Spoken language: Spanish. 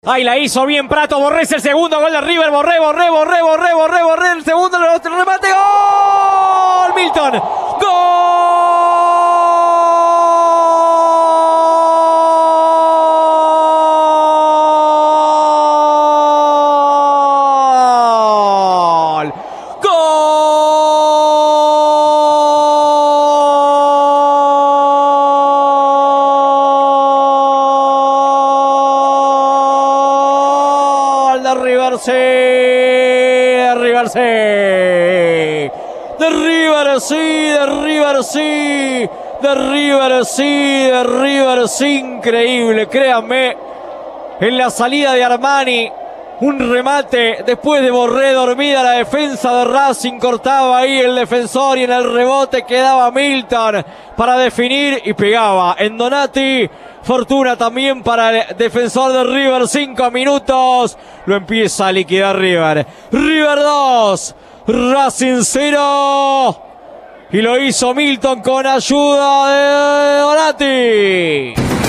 Ahí la hizo bien Prato, Borré es el segundo gol de River, Borré, el segundo, el remate, ¡gol! Milton, ¡gol! River sí, River sí, de River sí, de River sí, de River sí, de River sí, increíble, créanme, en la salida de Armani, un remate después de Borré dormida la defensa de Racing, cortaba ahí el defensor y en el rebote quedaba Milton para definir y pegaba en Donati. Fortuna también para el defensor de River, 5 minutos, lo empieza a liquidar River. River 2, Racing 0, y lo hizo Milton con ayuda de Donati.